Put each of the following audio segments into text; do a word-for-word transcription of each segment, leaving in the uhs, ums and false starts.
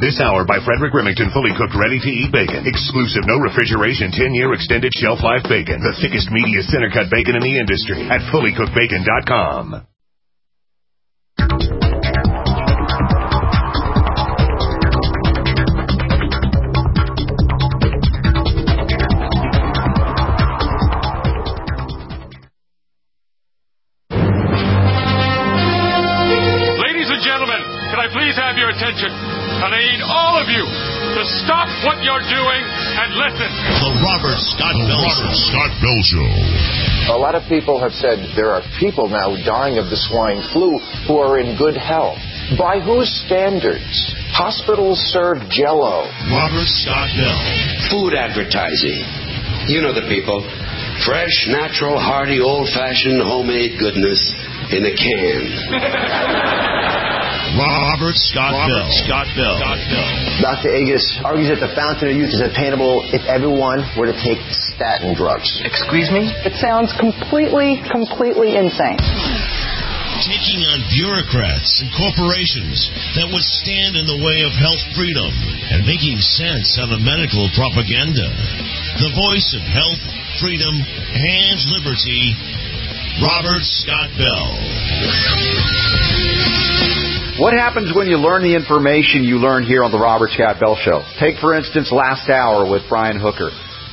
This hour by Frederick Remington, fully cooked, ready-to-eat bacon. Exclusive, no refrigeration, ten-year extended shelf life bacon. The thickest, meatiest, center-cut bacon in the industry at fully cooked bacon dot com. Please have your attention, and I need all of you to stop what you're doing and listen. The Robert Scott Bell Robert Scott Bell Show. A lot of people have said there are people now dying of the swine flu who are in good health. By whose standards? Hospitals serve Jell-O. Robert Scott Bell. Food advertising. You know the people. Fresh, natural, hearty, old-fashioned, homemade goodness in a can. Robert Scott Robert Bell. Scott Bell. Scott Bell. Doctor Agus argues that the fountain of youth is attainable if everyone were to take statin drugs. Excuse me? It sounds completely, completely insane. Taking on bureaucrats and corporations that would stand in the way of health freedom and making sense out of medical propaganda. The voice of health, freedom, and liberty, Robert Scott Bell. What happens when you learn the information you learn here on the Robert Scott Bell Show? Take, for instance, last hour with Brian Hooker.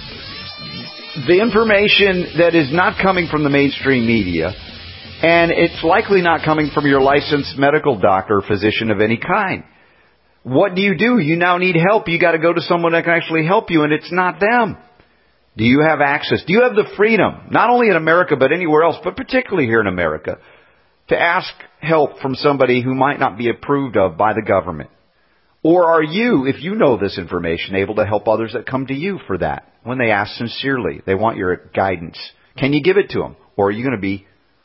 The information that is not coming from the mainstream media, and it's likely not coming from your licensed medical doctor or physician of any kind. What do you do? You now need help. You got to go to someone that can actually help you, and it's not them. Do you have access? Do you have the freedom, not only in America but anywhere else, but particularly here in America, to ask help from somebody who might not be approved of by the government? Or are you, if you know this information, able to help others that come to you for that when they ask sincerely? They want your guidance. Can you give it to them? Or are you going to be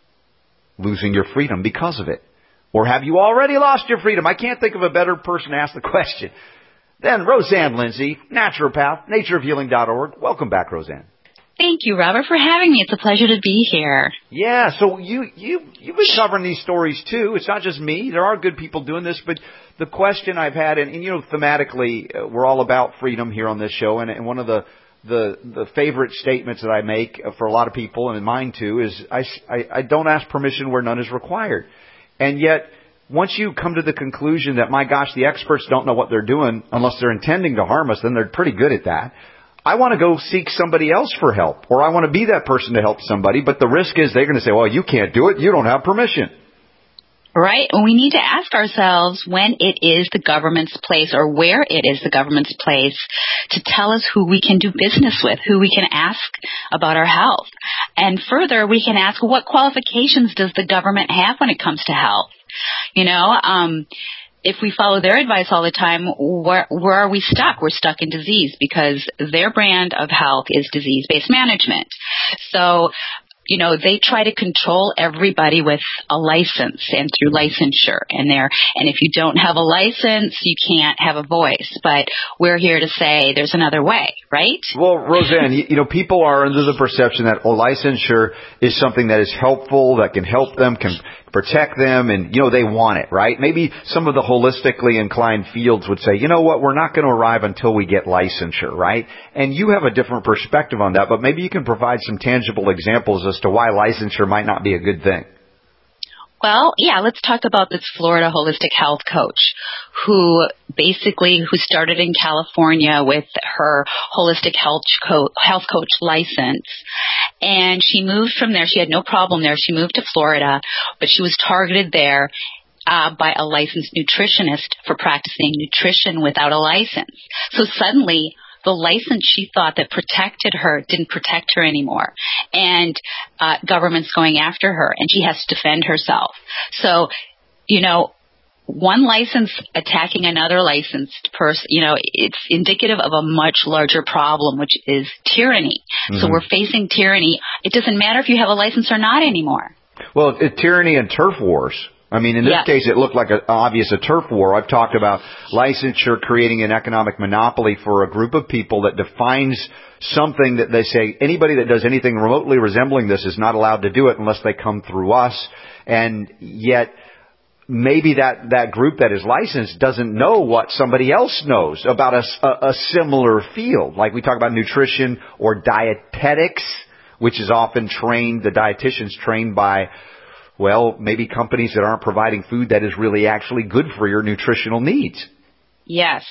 losing your freedom because of it? Or have you already lost your freedom? I can't think of a better person to ask the question than Roseanne Lindsay, naturopath, nature of healing dot org. Welcome back, Roseanne. Thank you, Robert, for having me. It's a pleasure to be here. Yeah, so you, you, you've been covering these stories, too. It's not just me. There are good people doing this, but the question I've had, and, and you know, thematically, uh, we're all about freedom here on this show, and, and one of the, the, the favorite statements that I make for a lot of people, and mine too, is I, I, I don't ask permission where none is required. And yet, once you come to the conclusion that, my gosh, the experts don't know what they're doing unless they're intending to harm us, then they're pretty good at that. I want to go seek somebody else for help, or I want to be that person to help somebody, but the risk is they're going to say, well, you can't do it. You don't have permission. Right. We need to ask ourselves when it is the government's place or where it is the government's place to tell us who we can do business with, who we can ask about our health. And further, we can ask what qualifications does the government have when it comes to health? You know, um, if we follow their advice all the time, where, where are we stuck? We're stuck in disease because their brand of health is disease-based management. So, you know, they try to control everybody with a license and through licensure. And there, and if you don't have a license, you can't have a voice. But we're here to say there's another way, right? Well, Roseanne, you, you know, people are under the perception that oh, licensure is something that is helpful, that can help them, can protect them, and, you know, they want it, right? Maybe some of the holistically inclined fields would say, you know what, we're not going to arrive until we get licensure, right? And you have a different perspective on that, but maybe you can provide some tangible examples as to why licensure might not be a good thing. Well, yeah, let's talk about this Florida holistic health coach who basically, who started in California with her holistic health, co- health coach license. And she moved from there. She had no problem there. She moved to Florida, but she was targeted there uh, by a licensed nutritionist for practicing nutrition without a license. So suddenly, the license she thought that protected her didn't protect her anymore. And uh, government's going after her, and she has to defend herself. So, you know, one license attacking another licensed person, you know, it's indicative of a much larger problem, which is tyranny. Mm-hmm. So we're facing tyranny. It doesn't matter if you have a license or not anymore. Well, it, tyranny and turf wars. I mean, in this yes. case, it looked like an obvious a turf war. I've talked about licensure creating an economic monopoly for a group of people that defines something that they say anybody that does anything remotely resembling this is not allowed to do it unless they come through us. And yet maybe that, that group that is licensed doesn't know what somebody else knows about a, a, a similar field. Like we talk about nutrition or dietetics, which is often trained, the dietitian's trained by, well, maybe companies that aren't providing food that is really actually good for your nutritional needs. Yes.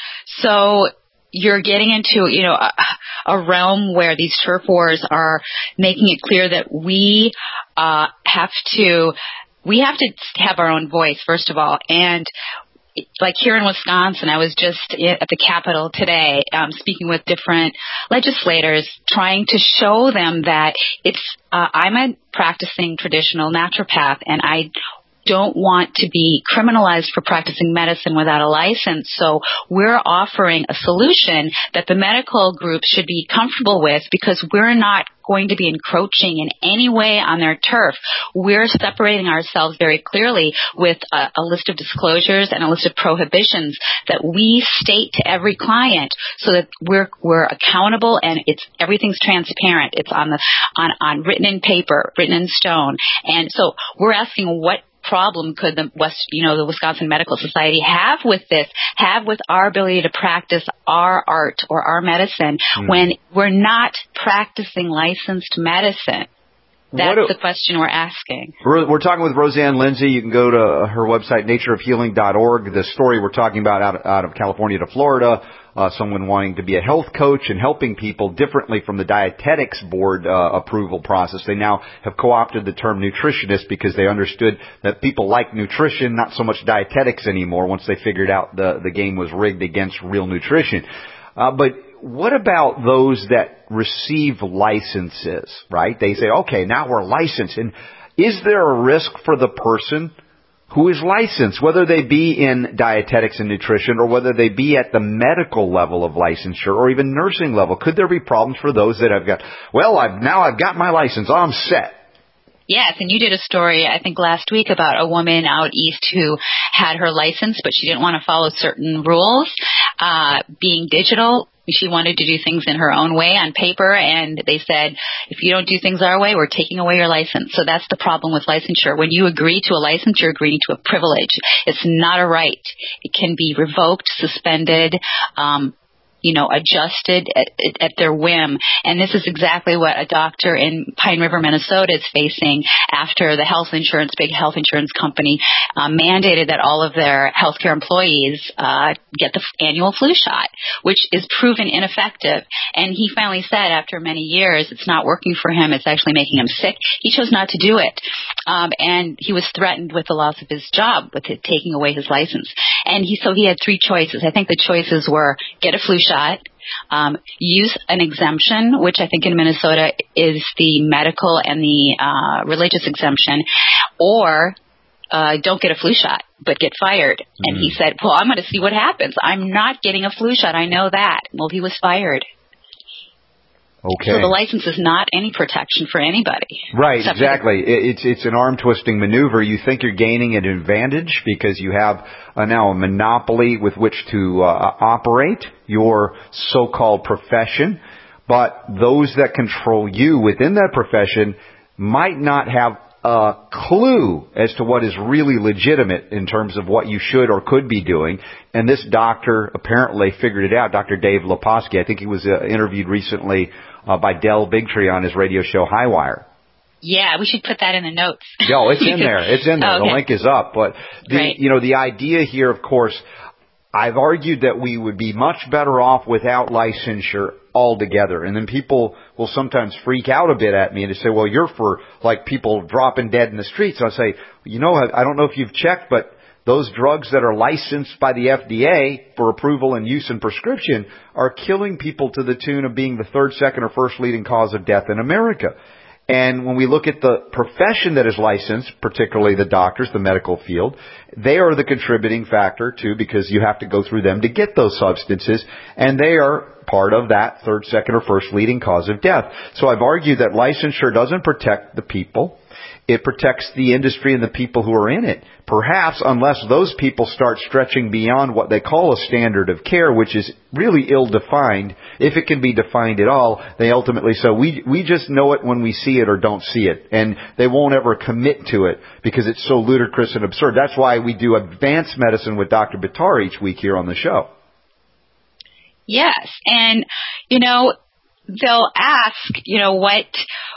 So you're getting into, you know, a, a realm where these turf wars are making it clear that we uh, have to, we have to have our own voice, first of all. And like here in Wisconsin, I was just at the Capitol today, um, speaking with different legislators, trying to show them that it's, uh, I'm a practicing traditional naturopath, and I don't want to be criminalized for practicing medicine without a license. So we're offering a solution that the medical groups should be comfortable with, because we're not going to be encroaching in any way on their turf. We're separating ourselves very clearly with a, a list of disclosures and a list of prohibitions that we state to every client, so that we're we're accountable, and it's everything's transparent. It's on the on on written in paper, written in stone. And so we're asking, what problem could the West, you know, the Wisconsin Medical Society have with this, have with our ability to practice our art or our medicine mm. when we're not practicing licensed medicine? That's a, the question we're asking. We're, we're talking with Roseanne Lindsay. You can go to her website, nature of healing dot org. The story we're talking about out, out of California to Florida, uh, someone wanting to be a health coach and helping people differently from the dietetics board uh, approval process. They now have co-opted the term nutritionist because they understood that people like nutrition, not so much dietetics anymore, once they figured out the, the game was rigged against real nutrition. Uh, but what about those that receive licenses, right? They say, okay, now we're licensed. And is there a risk for the person who is licensed, whether they be in dietetics and nutrition or whether they be at the medical level of licensure or even nursing level? Could there be problems for those that have got, well, I've now I've got my license, I'm set? Yes, and you did a story, I think, last week about a woman out east who had her license, but she didn't want to follow certain rules. Uh, being digital, she wanted to do things in her own way on paper, and they said, if you don't do things our way, we're taking away your license. So that's the problem with licensure. When you agree to a license, you're agreeing to a privilege. It's not a right. It can be revoked, suspended, um, you know, adjusted at, at their whim. And this is exactly what a doctor in Pine River, Minnesota is facing after the health insurance, big health insurance company, uh, mandated that all of their healthcare employees uh, get the annual flu shot, which is proven ineffective. And he finally said, after many years, it's not working for him. It's actually making him sick. He chose not to do it. Um, and he was threatened with the loss of his job, with it taking away his license. And he, so he had three choices. I think the choices were get a flu shot, Um, use an exemption, which I think in Minnesota is the medical and the uh, religious exemption, or uh, don't get a flu shot, but get fired. Mm. And he said, well, I'm going to see what happens. I'm not getting a flu shot. I know that. Well, he was fired. Okay. So the license is not any protection for anybody. Right, exactly. The- it's it's an arm-twisting maneuver. You think you're gaining an advantage because you have uh, now a monopoly with which to uh, operate your so-called profession, but those that control you within that profession might not have a clue as to what is really legitimate in terms of what you should or could be doing. And this doctor apparently figured it out, Doctor Dave Leposki. I think he was uh, interviewed recently uh, by Del Bigtree on his radio show Highwire. Yeah, we should put that in the notes. No, it's in there. It's in there. Oh, okay. The link is up. But the, right. you know, the idea here, of course, I've argued that we would be much better off without licensure altogether. And then people will sometimes freak out a bit at me and they say, well, you're for like people dropping dead in the streets. So I say, you know, I don't know if you've checked, but those drugs that are licensed by the F D A for approval and use and prescription are killing people to the tune of being the third, second, or first leading cause of death in America. And when we look at the profession that is licensed, particularly the doctors, the medical field, they are the contributing factor too, because you have to go through them to get those substances, and they are part of that third, second, or first leading cause of death. So I've argued that licensure doesn't protect the people. It protects the industry and the people who are in it. Perhaps unless those people start stretching beyond what they call a standard of care, which is really ill-defined, if it can be defined at all, they ultimately say, we, we just know it when we see it or don't see it. And they won't ever commit to it because it's so ludicrous and absurd. That's why we do advanced medicine with Doctor Buttar each week here on the show. Yes. And, you know, they'll ask, you know, what...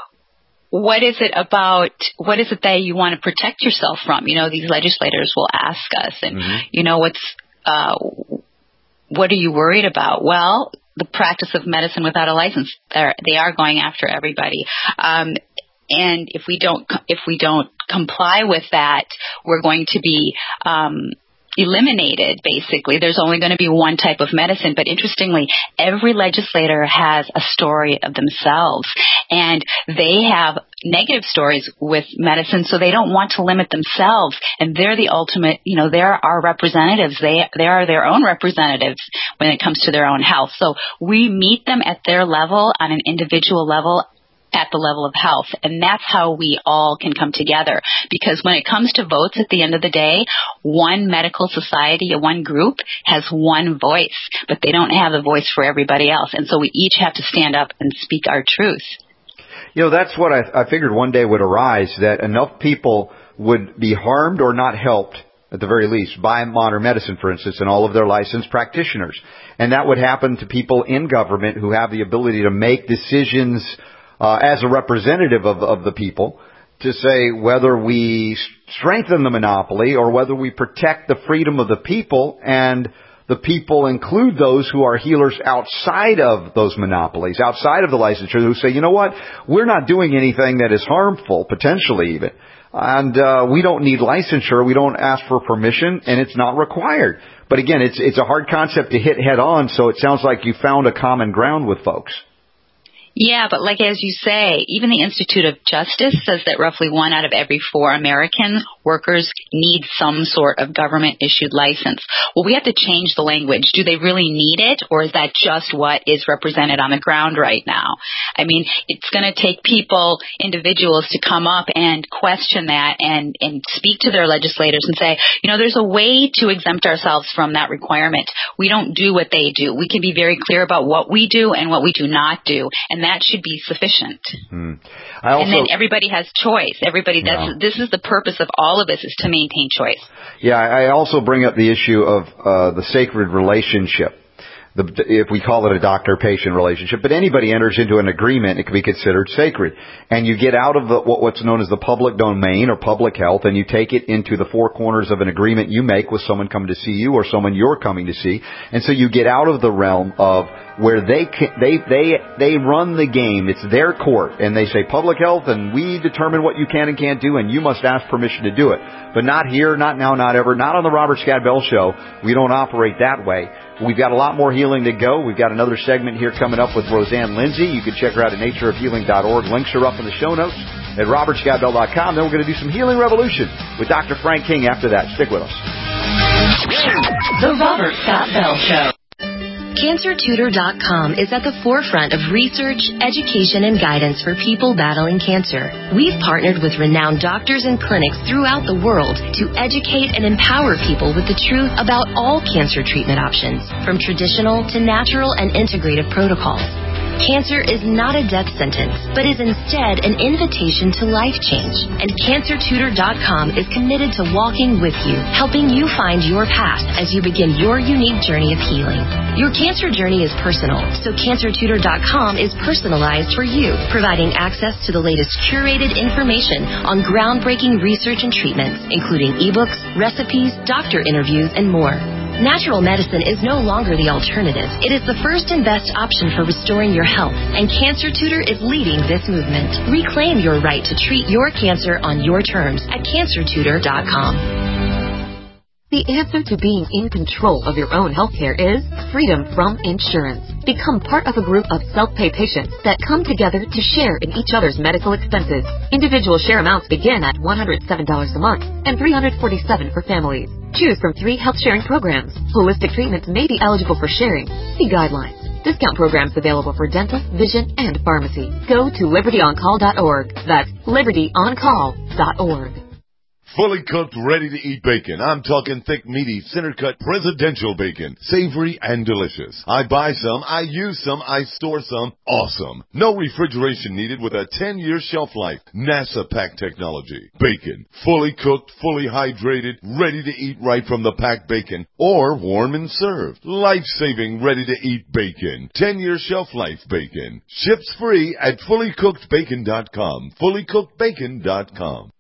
What is it about, what is it that you want to protect yourself from? You know, these legislators will ask us, and, mm-hmm. you know, what's, uh, what are you worried about? Well, the practice of medicine without a license, they're, they are going after everybody. Um, and if we don't, if we don't comply with that, we're going to be, um, eliminated, basically. There's only going to be one type of medicine. But interestingly, every legislator has a story of themselves. And they have negative stories with medicine, so they don't want to limit themselves. And they're the ultimate, you know, they're our representatives. They, they are their own representatives when it comes to their own health. So we meet them at their level, on an individual level, at the level of health. And that's how we all can come together. Because when it comes to votes at the end of the day, one medical society, one group has one voice, but they don't have a voice for everybody else. And so we each have to stand up and speak our truth. You know, that's what I, I figured one day would arise, that enough people would be harmed or not helped, at the very least, by modern medicine, for instance, and all of their licensed practitioners. And that would happen to people in government who have the ability to make decisions Uh, as a representative of, of the people, to say whether we strengthen the monopoly or whether we protect the freedom of the people, and the people include those who are healers outside of those monopolies, outside of the licensure, who say, you know what, we're not doing anything that is harmful, potentially even, and uh, we don't need licensure, we don't ask for permission, and it's not required. But again, it's it's a hard concept to hit head on, so it sounds like you found a common ground with folks. Yeah, but like as you say, even the Institute of Justice says that roughly one out of every four American workers need some sort of government-issued license. Well, we have to change the language. Do they really need it, or is that just what is represented on the ground right now? I mean, it's going to take people, individuals, to come up and question that and, and speak to their legislators and say, you know, there's a way to exempt ourselves from that requirement. We don't do what they do. We can be very clear about what we do and what we do not do, and that should be sufficient. Hmm. I also, and then everybody has choice. Everybody, that's, yeah. This is the purpose of all of this, is to maintain choice. Yeah, I also bring up the issue of uh, the sacred relationship. The, if we call it a doctor-patient relationship, but anybody enters into an agreement, it can be considered sacred. And you get out of the, what, what's known as the public domain or public health, and you take it into the four corners of an agreement you make with someone coming to see you or someone you're coming to see. And so you get out of the realm of where they can, they they they run the game. It's their court, and they say public health, and we determine what you can and can't do, and you must ask permission to do it. But not here, not now, not ever, not on the Robert Scott Bell Show. We don't operate that way. We've got a lot more healing to go. We've got another segment here coming up with Roseanne Lindsay. You can check her out at nature of healing dot org. Links are up in the show notes at robert scott bell dot com. Then we're going to do some Healing Revolution with Doctor Frank King after that. Stick with us. The Robert Scott Bell Show. cancer tutor dot com is at the forefront of research, education, and guidance for people battling cancer. We've partnered with renowned doctors and clinics throughout the world to educate and empower people with the truth about all cancer treatment options, from traditional to natural and integrative protocols. Cancer is not a death sentence, but is instead an invitation to life change. And cancer tutor dot com is committed to walking with you, helping you find your path as you begin your unique journey of healing. Your cancer journey is personal, so cancer tutor dot com is personalized for you, providing access to the latest curated information on groundbreaking research and treatments, including ebooks, recipes, doctor interviews, and more. Natural medicine is no longer the alternative. It is the first and best option for restoring your health, and Cancer Tutor is leading this movement. Reclaim your right to treat your cancer on your terms at cancer tutor dot com. The answer to being in control of your own healthcare is freedom from insurance. Become part of a group of self-pay patients that come together to share in each other's medical expenses. Individual share amounts begin at one hundred seven dollars a month and three hundred forty-seven dollars for families. Choose from three health sharing programs. Holistic treatments may be eligible for sharing. See guidelines. Discount programs available for dental, vision, and pharmacy. Go to liberty on call dot org. That's liberty on call dot org. Fully cooked, ready-to-eat bacon. I'm talking thick, meaty, center-cut presidential bacon. Savory and delicious. I buy some, I use some, I store some. Awesome. No refrigeration needed with a ten-year shelf life. NASA pack technology. Bacon. Fully cooked, fully hydrated, ready to eat right from the packed bacon. Or warm and served. Life-saving, ready-to-eat bacon. ten-year shelf life bacon. Ships free at fully cooked bacon dot com. fully cooked bacon dot com.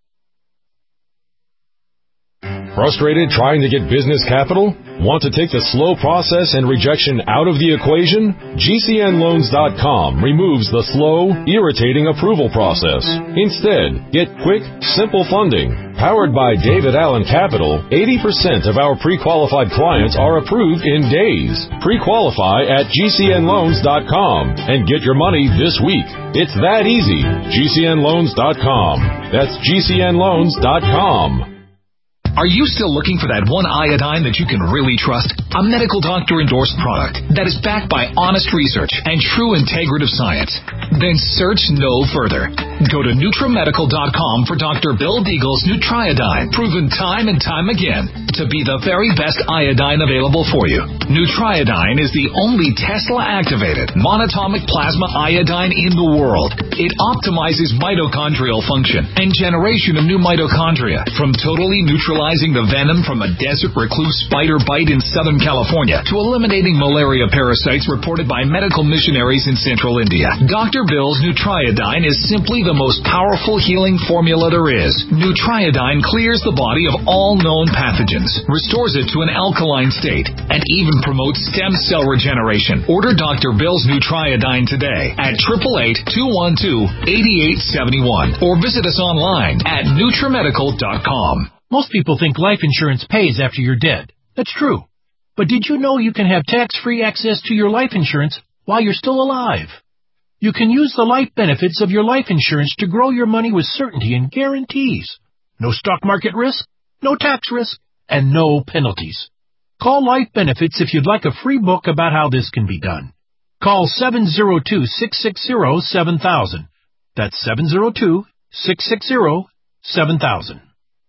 Frustrated trying to get business capital? Want to take the slow process and rejection out of the equation? G C N loans dot com removes the slow, irritating approval process. Instead, get quick, simple funding. Powered by David Allen Capital, eighty percent of our pre-qualified clients are approved in days. Pre-qualify at G C N loans dot com and get your money this week. It's that easy. G C N loans dot com. That's G C N loans dot com. Are you still looking for that one iodine that you can really trust? A medical doctor-endorsed product that is backed by honest research and true integrative science? Then search no further. Go to NutriMedical dot com for Doctor Bill Deagle's Nutriodine, proven time and time again to be the very best iodine available for you. Nutriodine is the only Tesla-activated monatomic plasma iodine in the world. It optimizes mitochondrial function and generation of new mitochondria from totally neutralizing the venom from a desert recluse spider bite in Southern California to eliminating malaria parasites reported by medical missionaries in central India. Doctor Bill's Nutriodine is simply the most powerful healing formula there is. Nutriodine clears the body of all known pathogens, restores it to an alkaline state, and even promotes stem cell regeneration. Order Doctor Bill's Nutriodine today at eight eight eight, two one two, eight eight seven one or visit us online at NutriMedical dot com. Most people think life insurance pays after you're dead. That's true. But did you know you can have tax-free access to your life insurance while you're still alive? You can use the life benefits of your life insurance to grow your money with certainty and guarantees. No stock market risk, no tax risk, and no penalties. Call Life Benefits if you'd like a free book about how this can be done. Call seven zero two, six six zero, seven thousand. That's seven zero two, six six zero, seven thousand.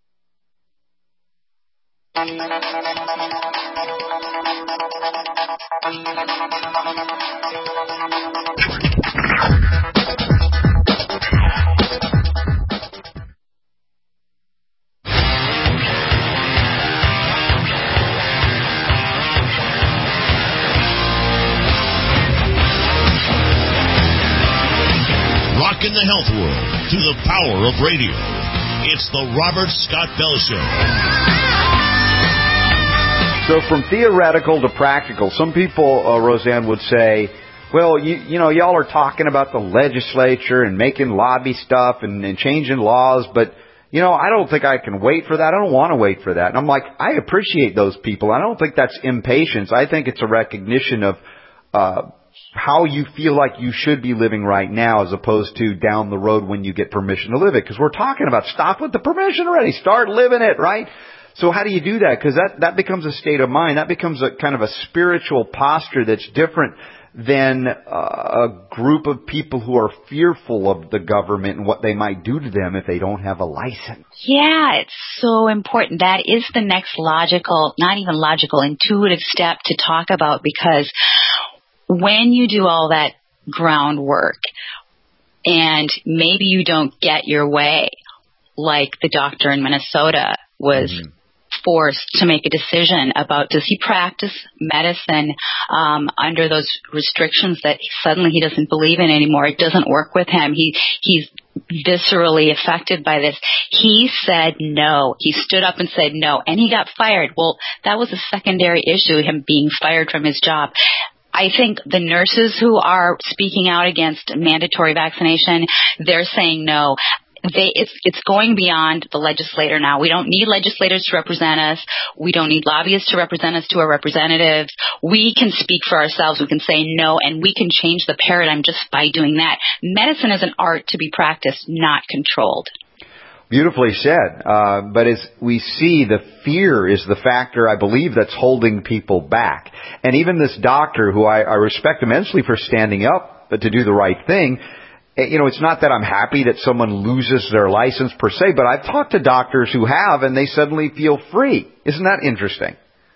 Rocking the health world through the power of radio. It's the Robert Scott Bell Show. So from theoretical to practical, some people, uh, Roseanne, would say, well, you, you know, y'all are talking about the legislature and making lobby stuff and, and changing laws, but, you know, I don't think I can wait for that. I don't want to wait for that. And I'm like, I appreciate those people. I don't think that's impatience. I think it's a recognition of uh how you feel like you should be living right now as opposed to down the road when you get permission to live it. Because we're talking about stop with the permission already. Start living it, right? So how do you do that? Because that, that becomes a state of mind. That becomes a kind of a spiritual posture that's different than uh, a group of people who are fearful of the government and what they might do to them if they don't have a license. Yeah, it's so important. That is the next logical, not even logical, intuitive step to talk about, because when you do all that groundwork and maybe you don't get your way, like the doctor in Minnesota was mm-hmm. forced to make a decision about, does he practice medicine um, under those restrictions that suddenly he doesn't believe in anymore? It doesn't work with him. He he's viscerally affected by this. He said no. He stood up and said no, and he got fired. Well, that was a secondary issue, him being fired from his job. I think the nurses who are speaking out against mandatory vaccination, they're saying no. They, it's, it's going beyond the legislator now. We don't need legislators to represent us. We don't need lobbyists to represent us to our representatives. We can speak for ourselves. We can say no, and we can change the paradigm just by doing that. Medicine is an art to be practiced, not controlled. Beautifully said. Uh, but as we see, the fear is the factor, I believe, that's holding people back. And even this doctor, who I, I respect immensely for standing up to do the right thing, you know, it's not that I'm happy that someone loses their license per se, but I've talked to doctors who have, and they suddenly feel free. Isn't that interesting?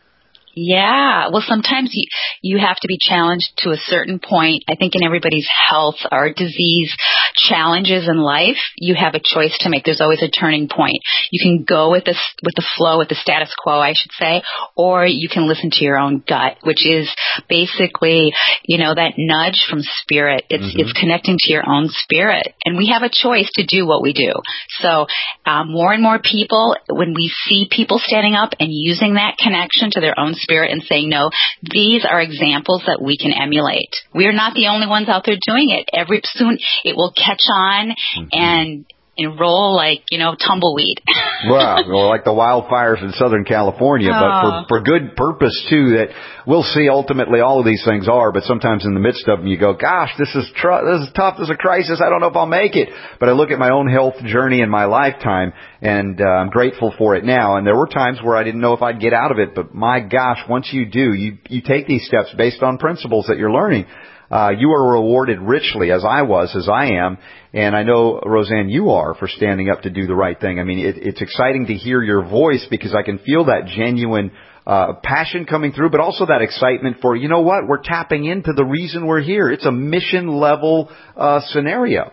Yeah. Well, sometimes you, you have to be challenged to a certain point. I think in everybody's health or disease challenges in life, you have a choice to make. There's always a turning point. You can go with this, with the flow, with the status quo, I should say, or you can listen to your own gut, which is basically, you know, that nudge from spirit. It's, mm-hmm. it's connecting to your own spirit. And we have a choice to do what we do. So, um, more and more people, when we see people standing up and using that connection to their own spirit and saying, no, these are examples that we can emulate. We are not the only ones out there doing it. Every soon it will catch on mm-hmm. and enroll like, you know, tumbleweed. Wow, well, like the wildfires in Southern California, oh. but for, for good purpose, too, that we'll see ultimately all of these things are, but sometimes in the midst of them you go, gosh, this is tr- this is tough, this is a crisis, I don't know if I'll make it. But I look at my own health journey in my lifetime, and uh, I'm grateful for it now. And there were times where I didn't know if I'd get out of it, but my gosh, once you do, you, you take these steps based on principles that you're learning. Uh, you are rewarded richly, as I was, as I am, and I know, Roseanne, you are, for standing up to do the right thing. I mean, it, it's exciting to hear your voice because I can feel that genuine uh passion coming through, but also that excitement for, you know what, we're tapping into the reason we're here. It's a mission-level uh scenario.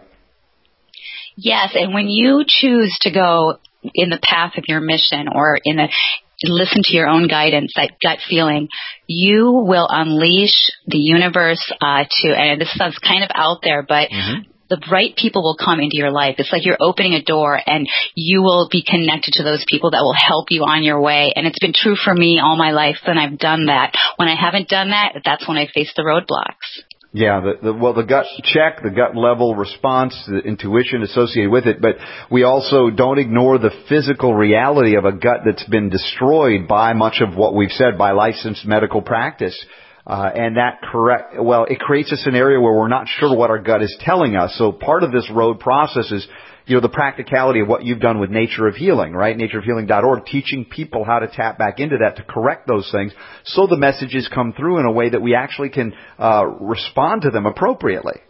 Yes, and when you choose to go in the path of your mission or in the listen to your own guidance, that gut feeling, you will unleash the universe uh, to, and this sounds kind of out there, but mm-hmm. the right people will come into your life. It's like you're opening a door and you will be connected to those people that will help you on your way. And it's been true for me all my life, and I've done that. When I haven't done that, that's when I face the roadblocks. Yeah, the, the, well, the gut check, the gut level response, the intuition associated with it, but we also don't ignore the physical reality of a gut that's been destroyed by much of what we've said, by licensed medical practice. Uh, and that correct, well, it creates a scenario where we're not sure what our gut is telling us. So part of this road process is, you know, the practicality of what you've done with Nature of Healing, right? nature of healing dot org, teaching people how to tap back into that to correct those things so the messages come through in a way that we actually can uh, respond to them appropriately.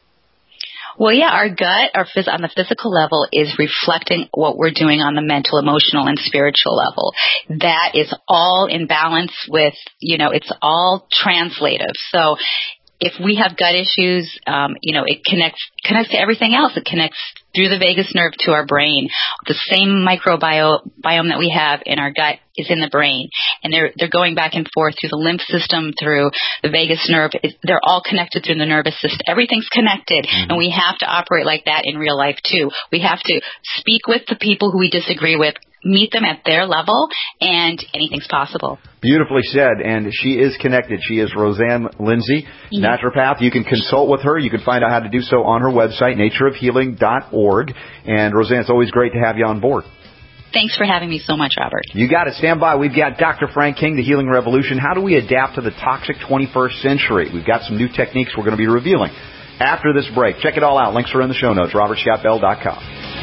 Well, yeah, our gut, our phys- on the physical level, is reflecting what we're doing on the mental, emotional, and spiritual level. That is all in balance with, you know, it's all translative. So if we have gut issues, um, you know, it connects connects to everything else. It connects through the vagus nerve to our brain. The same microbiome that we have in our gut is in the brain, and they're they're going back and forth through the lymph system, through the vagus nerve. It, they're all connected through the nervous system. Everything's connected, mm-hmm. and we have to operate like that in real life too. We have to speak with the people who we disagree with, meet them at their level, and anything's possible. Beautifully said, and she is connected. She is Roseanne Lindsay, mm-hmm. naturopath. You can consult with her. You can find out how to do so on her website, nature of healing dot org. And Roseanne, it's always great to have you on board. Thanks for having me so much, Robert. You got it. Stand by. We've got Doctor Frank King, The Healing Revolution. How do we adapt to the toxic twenty-first century? We've got some new techniques we're going to be revealing after this break. Check it all out. Links are in the show notes, robert scott bell dot com.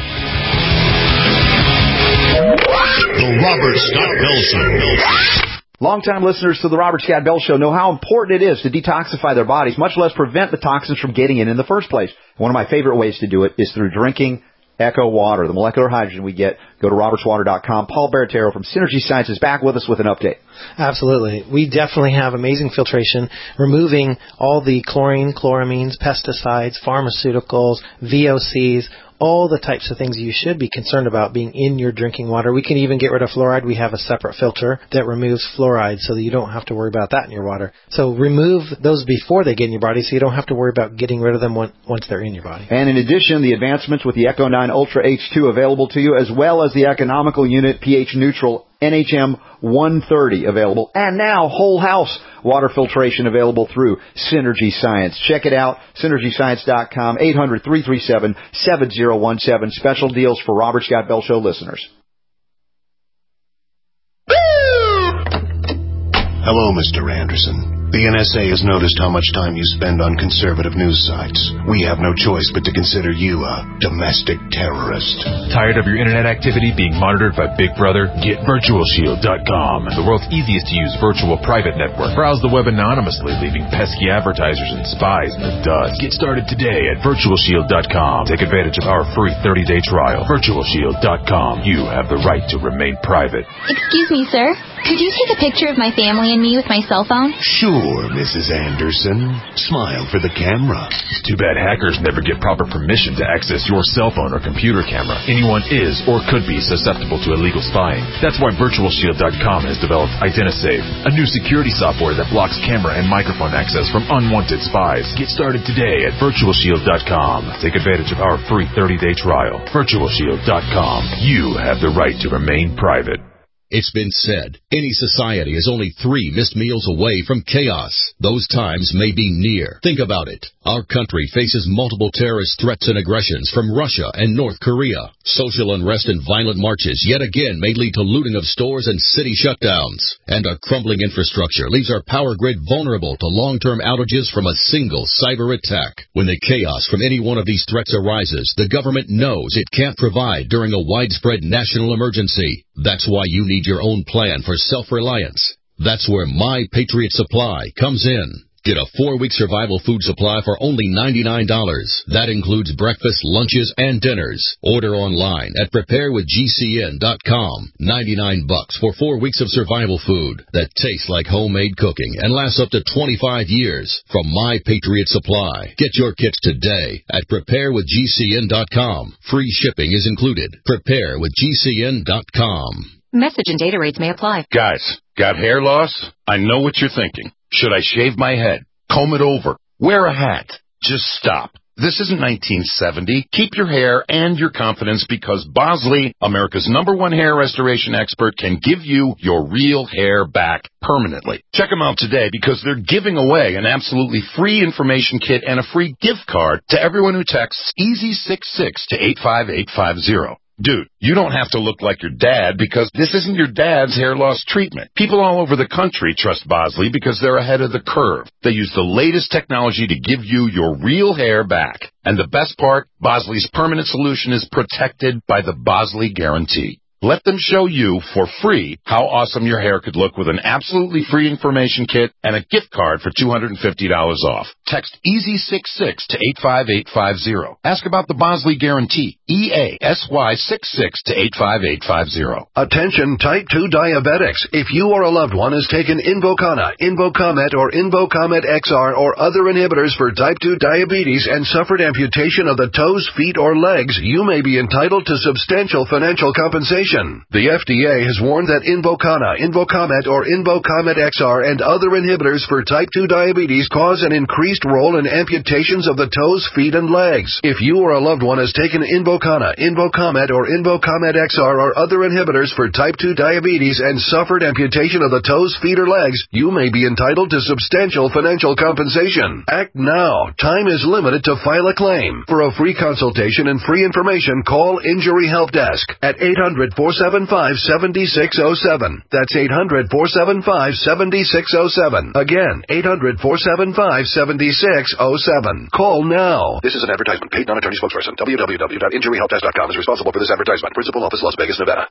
The Robert Scott Bell Show. Longtime listeners to the Robert Scott Bell Show know how important it is to detoxify their bodies, much less prevent the toxins from getting in in the first place. One of my favorite ways to do it is through drinking Echo Water, the molecular hydrogen we get. Go to roberts water dot com. Paul Baratero from Synergy Science is back with us with an update. Absolutely. We definitely have amazing filtration, removing all the chlorine, chloramines, pesticides, pharmaceuticals, V O Cs, all the types of things you should be concerned about being in your drinking water. We can even get rid of fluoride. We have a separate filter that removes fluoride so that you don't have to worry about that in your water. So remove those before they get in your body so you don't have to worry about getting rid of them once they're in your body. And in addition, the advancements with the Echo nine Ultra H two available to you, as well as the economical unit pH neutral N H M one thirty available, and now whole house water filtration available through Synergy Science. Check it out, synergy science dot com, eight hundred, three three seven, seven zero one seven. Special deals for Robert Scott Bell Show listeners. Hello, Mister Anderson. The N S A has noticed how much time you spend on conservative news sites. We have no choice but to consider you a domestic terrorist. Tired of your internet activity being monitored by Big Brother? Get Virtual Shield dot com, the world's easiest to use virtual private network. Browse the web anonymously, leaving pesky advertisers and spies in the dust. Get started today at Virtual Shield dot com. Take advantage of our free thirty-day trial. Virtual Shield dot com. You have the right to remain private. Excuse me, sir. Could you take a picture of my family and me with my cell phone? Sure, Missus Anderson. Smile for the camera. Too bad hackers never get proper permission to access your cell phone or computer camera. Anyone is or could be susceptible to illegal spying. That's why Virtual Shield dot com has developed IdentiSafe, a new security software that blocks camera and microphone access from unwanted spies. Get started today at Virtual Shield dot com. Take advantage of our free thirty-day trial. Virtual Shield dot com. You have the right to remain private. It's been said, any society is only three missed meals away from chaos. Those times may be near. Think about it. Our country faces multiple terrorist threats and aggressions from Russia and North Korea. Social unrest and violent marches yet again may lead to looting of stores and city shutdowns. And our crumbling infrastructure leaves our power grid vulnerable to long-term outages from a single cyber attack. When the chaos from any one of these threats arises, the government knows it can't provide during a widespread national emergency. That's why you need your own plan for self-reliance. That's where My Patriot Supply comes in. Get a four-week survival food supply for only ninety-nine dollars. That includes breakfast, lunches, and dinners. Order online at prepare with G C N dot com. ninety-nine bucks for four weeks of survival food that tastes like homemade cooking and lasts up to twenty-five years from My Patriot Supply. Get your kits today at prepare with G C N dot com. Free shipping is included. prepare with G C N dot com. Message and data rates may apply. Guys, got hair loss? I know what you're thinking. Should I shave my head? Comb it over? Wear a hat? Just stop. This isn't nineteen seventy. Keep your hair and your confidence because Bosley, America's number one hair restoration expert, can give you your real hair back permanently. Check them out today because they're giving away an absolutely free information kit and a free gift card to everyone who texts easy sixty-six to eight five eight five zero. Dude, you don't have to look like your dad because this isn't your dad's hair loss treatment. People all over the country trust Bosley because they're ahead of the curve. They use the latest technology to give you your real hair back. And the best part, Bosley's permanent solution is protected by the Bosley Guarantee. Let them show you for free how awesome your hair could look with an absolutely free information kit and a gift card for two hundred fifty dollars off. Text easy sixty-six to eight five eight five zero. Ask about the Bosley Guarantee. E A S Y sixty-six to eight five eight five zero. Attention type two diabetics. If you or a loved one has taken Invokana, Invocomet, or Invocomet X R or other inhibitors for type two diabetes and suffered amputation of the toes, feet, or legs, you may be entitled to substantial financial compensation. The F D A has warned that Invokana, Invocomet, or Invocomet X R and other inhibitors for type two diabetes cause an increased role in amputations of the toes, feet, and legs. If you or a loved one has taken Invokana, Invocomet, or Invocomet X R or other inhibitors for type two diabetes and suffered amputation of the toes, feet, or legs, you may be entitled to substantial financial compensation. Act now. Time is limited to file a claim. For a free consultation and free information, call Injury Help Desk at eight hundred, four seven five, seven six zero seven. That's eight hundred, four seven five, seven six zero seven. Again, eight hundred, four seven five, seven six zero seven. Call now. This is an advertisement. Paid non-attorney spokesperson. w w w dot injury help desk dot com is responsible for this advertisement. Principal office, Las Vegas, Nevada.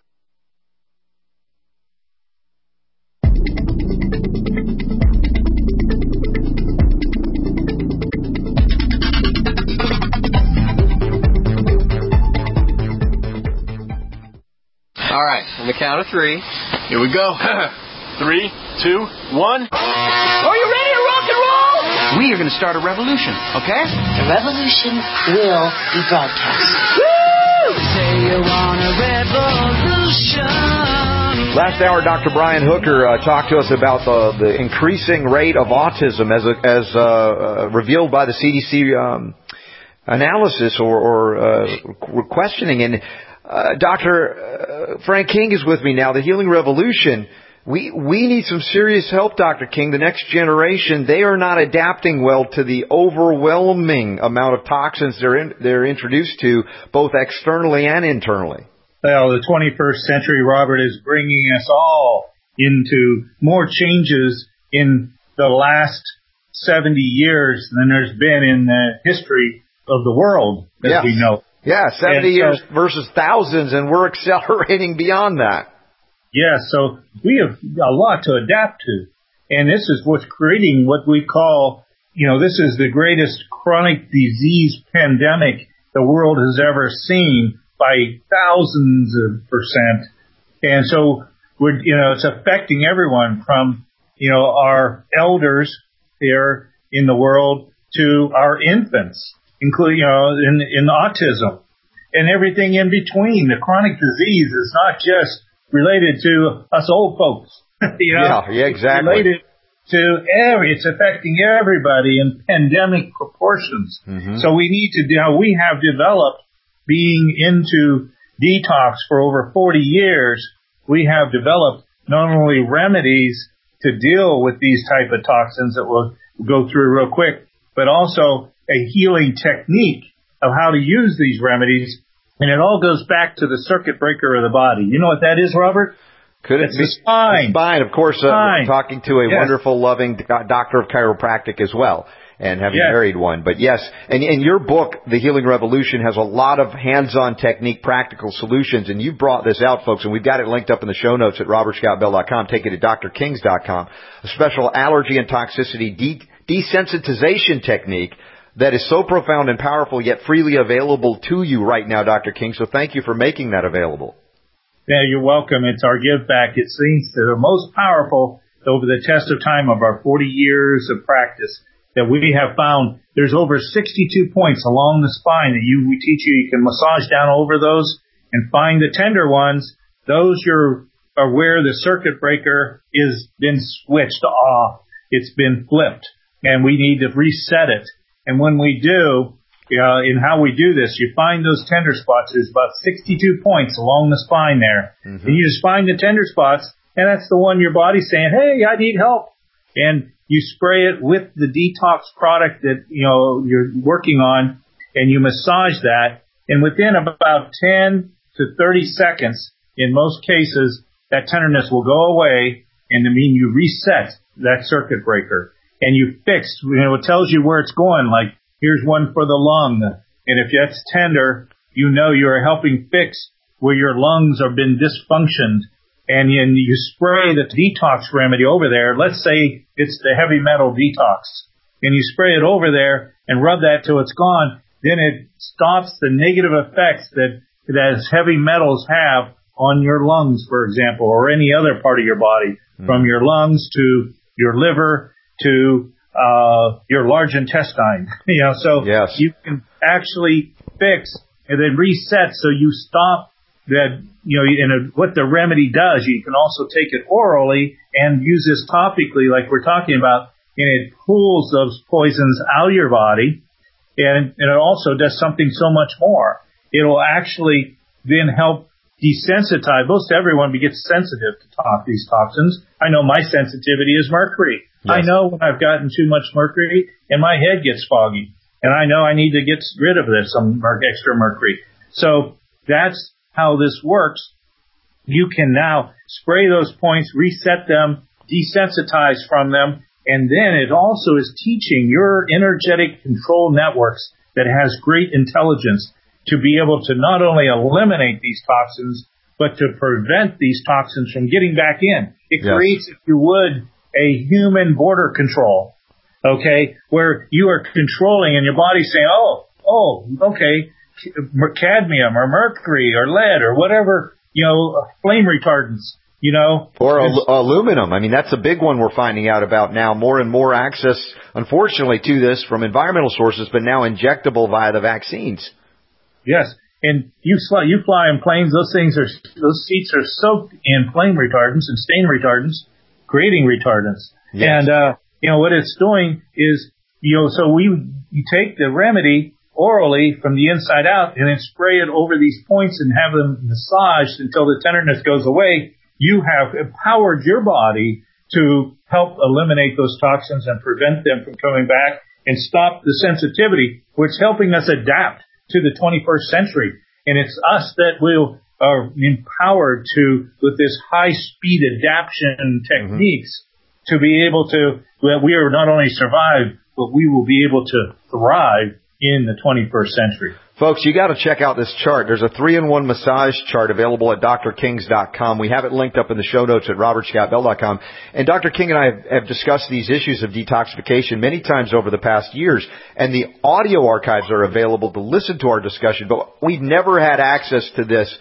All right, on the count of three. Here we go. Three, two, one. Are you ready to rock and roll? We are going to start a revolution, okay? The revolution will be broadcast. Woo! Say you want a revolution. Last hour, Doctor Brian Hooker uh, talked to us about the, the increasing rate of autism as a, as uh, uh, revealed by the C D C um, analysis or, or uh, questioning. And Uh, Doctor Uh, Frank King is with me now. The Healing Revolution. We we need some serious help, Doctor King. The next generation, they are not adapting well to the overwhelming amount of toxins they're in, they're introduced to, both externally and internally. Well, the twenty-first century, Robert, is bringing us all into more changes in the last seventy years than there's been in the history of the world, as yes. we know. Yeah, seventy and years so, versus thousands, and we're accelerating beyond that. Yeah, so we have a lot to adapt to. And this is what's creating what we call, you know, this is the greatest chronic disease pandemic the world has ever seen by thousands of percent. And so, we're, you know, it's affecting everyone from, you know, our elders here in the world to our infants, including, you know, in, in autism and everything in between. The chronic disease is not just related to us old folks. you know, yeah, yeah, exactly. It's related to every, it's affecting everybody in pandemic proportions. Mm-hmm. So we need to, you know, we have developed, being into detox for over forty years, we have developed not only remedies to deal with these type of toxins that we'll go through real quick, but also a healing technique of how to use these remedies. And it all goes back to the circuit breaker of the body. You know what that is, Robert? Could it it's be the spine? The spine, of course. Uh, spine. Talking to a yes. wonderful, loving doctor of chiropractic as well, and having yes. married one. But yes, and in your book, The Healing Revolution, has a lot of hands-on technique, practical solutions, and you brought this out, folks, and we've got it linked up in the show notes at robert scott bell dot com. Take it to d r kings dot com. A special allergy and toxicity de- desensitization technique that is so profound and powerful, yet freely available to you right now, Doctor King. So thank you for making that available. Yeah, you're welcome. It's our give back. It seems that the most powerful over the test of time of our forty years of practice that we have found. There's over sixty-two points along the spine that you we teach you. You can massage down over those and find the tender ones. Those you're, are where the circuit breaker is been switched off. It's been flipped, and we need to reset it. And when we do, uh, in how we do this, you find those tender spots. There's about sixty-two points along the spine there. Mm-hmm. And you just find the tender spots, and that's the one your body's saying, hey, I need help. And you spray it with the detox product that, you know, you're working on, and you massage that. And within about ten to thirty seconds, in most cases, that tenderness will go away, and I mean you reset that circuit breaker. And you fix, you know, it tells you where it's going, like, here's one for the lung. And if that's tender, you know you're helping fix where your lungs have been dysfunctioned. And you, and you spray the detox remedy over there. Let's say it's the heavy metal detox. And you spray it over there and rub that till it's gone. Then it stops the negative effects that, that heavy metals have on your lungs, for example, or any other part of your body, mm. from your lungs to your liver to uh your large intestine. you know, so yes. you can actually fix and then reset so you stop that, you know, and what the remedy does, you can also take it orally and use this topically like we're talking about, and it pulls those poisons out of your body, and, and it also does something so much more. It'll actually then help desensitize. Most everyone gets sensitive to to- these toxins. I know my sensitivity is mercury. Yes. I know when I've gotten too much mercury and my head gets foggy. And I know I need to get rid of this, some extra mercury. So that's how this works. You can now spray those points, reset them, desensitize from them, and then it also is teaching your energetic control networks that has great intelligence to be able to not only eliminate these toxins, but to prevent these toxins from getting back in. It yes. creates, if you would, a human border control, okay, where you are controlling and your body's saying, oh, oh, okay, cadmium or mercury or lead or whatever, you know, flame retardants, you know. Or al- aluminum. I mean, that's a big one we're finding out about now. More and more access, unfortunately, to this from environmental sources, but now injectable via the vaccines. Yes. And you fly, you fly in planes, those things are, those seats are soaked in flame retardants and stain retardants, creating retardants. Yes. And, uh, you know, what it's doing is, you know, so we, you take the remedy orally from the inside out and then spray it over these points and have them massaged until the tenderness goes away. You have empowered your body to help eliminate those toxins and prevent them from coming back and stop the sensitivity, which is helping us adapt to the twenty-first century. And it's us that will are empowered to, with this high speed adaptation techniques, to be able to, that we are not only survive, but we will be able to thrive in the twenty-first century. Folks, you got to check out this chart. There's a three in one massage chart available at D R Kings dot com. We have it linked up in the show notes at Robert Scott Bell dot com. And Doctor King and I have, have discussed these issues of detoxification many times over the past years, and the audio archives are available to listen to our discussion, but we've never had access to this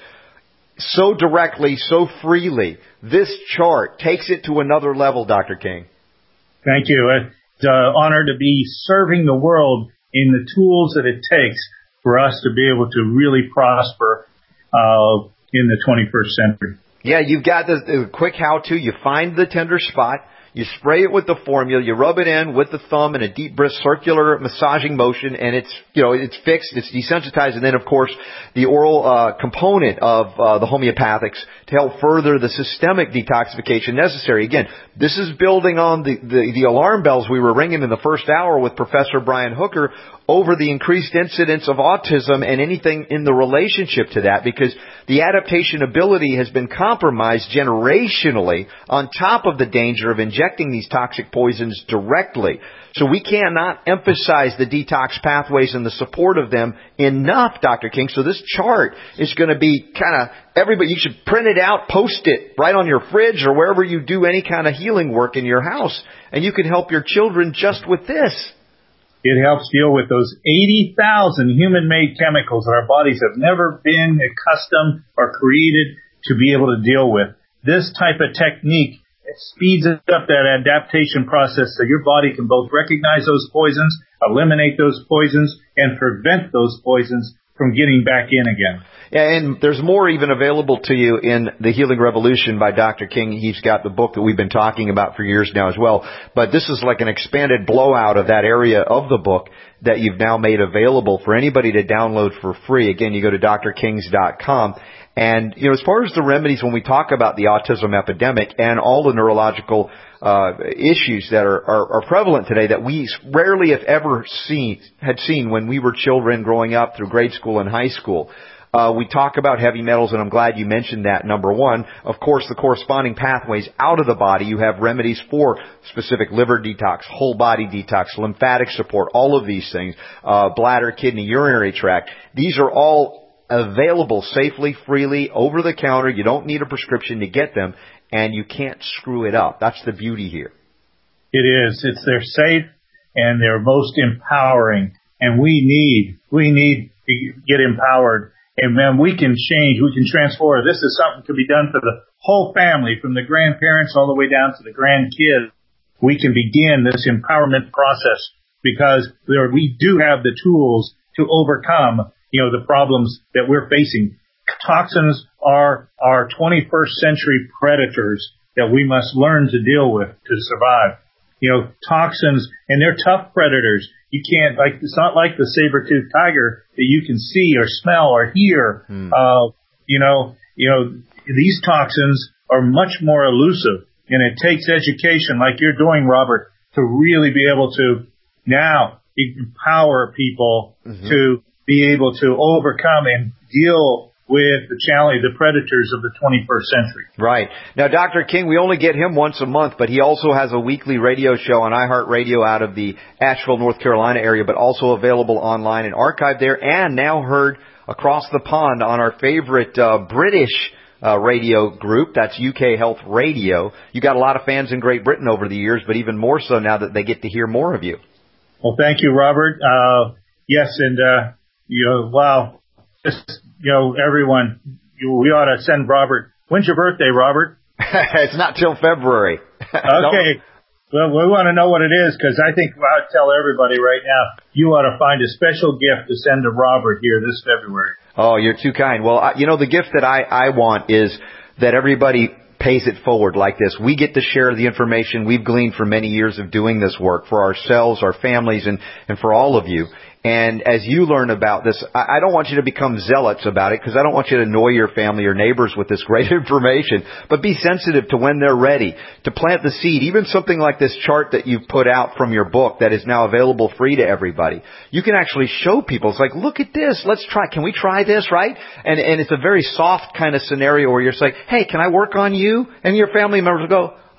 so directly, so freely. This chart takes it to another level, Doctor King. Thank you. It's an honor to be serving the world in the tools that it takes for us to be able to really prosper uh, in the twenty-first century. Yeah, you've got the, the quick how-to. You find the tender spot. You spray it with the formula. You rub it in with the thumb in a deep, brisk, circular massaging motion, and it's, you know, it's fixed. It's desensitized. And then, of course, the oral uh, component of uh, the homeopathics to help further the systemic detoxification necessary. Again, this is building on the, the, the alarm bells we were ringing in the first hour with Professor Brian Hooker over the increased incidence of autism and anything in the relationship to that, because the adaptation ability has been compromised generationally on top of the danger of injecting these toxic poisons directly. So we cannot emphasize the detox pathways and the support of them enough, Doctor King. So this chart is going to be kind of everybody, you should print it out, post it right on your fridge or wherever you do any kind of healing work in your house, and you can help your children just with this. It helps deal with those eighty thousand human-made chemicals that our bodies have never been accustomed or created to be able to deal with. This type of technique speeds up that adaptation process so your body can both recognize those poisons, eliminate those poisons, and prevent those poisons from getting back in again. Yeah, and there's more even available to you in The Healing Revolution by Doctor King. He's got the book that we've been talking about for years now as well. But this is like an expanded blowout of that area of the book that you've now made available for anybody to download for free. Again, you go to D R Kings dot com. And, you know, as far as the remedies, when we talk about the autism epidemic and all the neurological uh issues that are, are, are prevalent today that we rarely, if ever, seen, had seen when we were children growing up through grade school and high school, Uh, we talk about heavy metals, and I'm glad you mentioned that, number one. Of course, the corresponding pathways out of the body. You have remedies for specific liver detox, whole body detox, lymphatic support, all of these things, uh, bladder, kidney, urinary tract. These are all available safely, freely, over the counter. You don't need a prescription to get them, and you can't screw it up. That's the beauty here. It is. It's they're safe, and they're most empowering, and we need, we need to get empowered. And then we can change, we can transform. This is something that can be done for the whole family, from the grandparents all the way down to the grandkids. We can begin this empowerment process because there, we do have the tools to overcome, you know, the problems that we're facing. Toxins are our twenty-first century predators that we must learn to deal with to survive. You know, toxins, and they're tough predators. You can't, like, it's not like the saber-toothed tiger that you can see or smell or hear. Hmm. Uh, you know, you know, these toxins are much more elusive, and it takes education like you're doing, Robert, to really be able to now empower people mm-hmm. to be able to overcome and deal with the challenge, the predators of the twenty-first century. Right. Now, Doctor King, we only get him once a month, but he also has a weekly radio show on iHeartRadio out of the Asheville, North Carolina area, but also available online and archived there, and now heard across the pond on our favorite uh, British uh, radio group. That's U K Health Radio. You got a lot of fans in Great Britain over the years, but even more so now that they get to hear more of you. Well, thank you, Robert. Uh, yes, and, uh, you know, wow. Just, you know, everyone, you, we ought to send Robert. When's your birthday, Robert? It's not till February. Okay. Well, we want to know what it is, because I think I'll tell everybody right now, you ought to find a special gift to send to Robert here this February. Oh, you're too kind. Well, I, you know, the gift that I, I want is that everybody pays it forward like this. We get to share the information we've gleaned for many years of doing this work for ourselves, our families, and, and for all of you. And as you learn about this, I don't want you to become zealots about it, because I don't want you to annoy your family or neighbors with this great information. But be sensitive to when they're ready to plant the seed. Even something like this chart that you've put out from your book that is now available free to everybody. You can actually show people. It's like, look at this. Let's try. Can we try this, right? And and it's a very soft kind of scenario where you're saying, hey, can I work on you? And your family members will go,